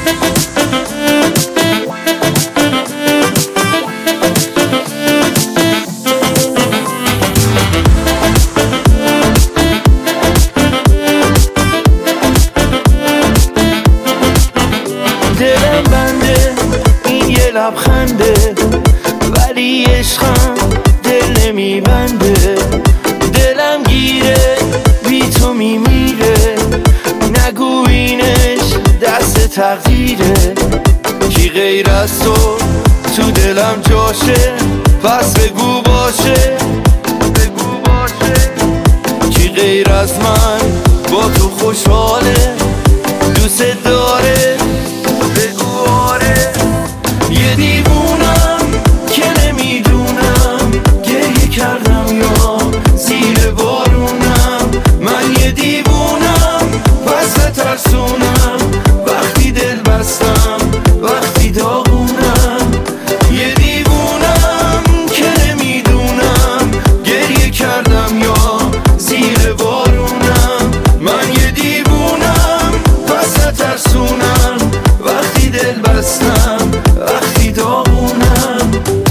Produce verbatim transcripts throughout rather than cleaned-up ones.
دلم بنده این یه لبخنده، ولی عشقم دل نمیبنده. دلم گیره بی تو میمیره، نگو اینش دست تقدیره. کی غیر از تو تو دلم جاشه، پس بگو باشه بگو باشه. کی غیر از من با تو خوشحاله، دوست داره بگو آره. یه دیوونم که نمیدونم گریه کردم یا زیر بارونم. من یه دیوونم پس نترسونم، وقتی دل بستم وقتی داغونم. یه دیوونم که نمیدونم گریه کردم یا زیر بارونم. من یه دیوونم پس نترسونم، وقتی دل بستم وقتی داغونم.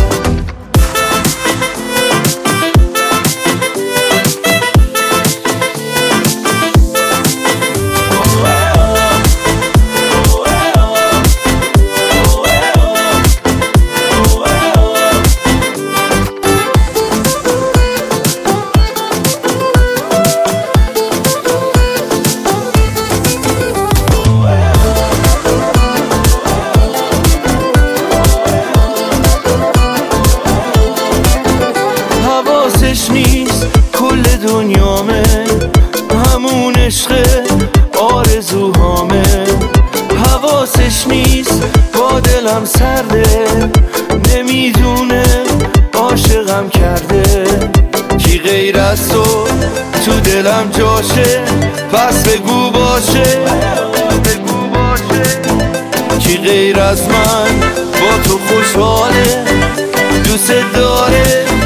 حواسش نیست کل دنیامه، همون عشق آرزوهامه. حواسش نیست با دلم سرده، نمیدونه عاشقم کرده. کی غیر از تو تو دلم جاشه، پس بگو باشه بگو باشه. کی غیر از من با تو خوشحاله، دوست داره